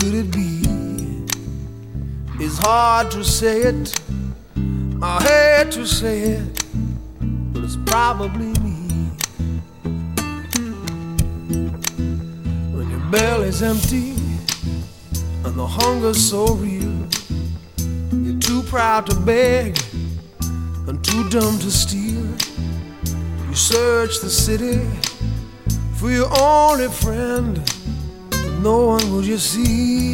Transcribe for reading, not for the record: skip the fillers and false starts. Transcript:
could it be? It's hard to say it, I hate to say it, but it's probably me. When your belly's empty and the hunger's so real, you're too proud to beg and too dumb to steal. You search the city for your only friend, but no one will you see.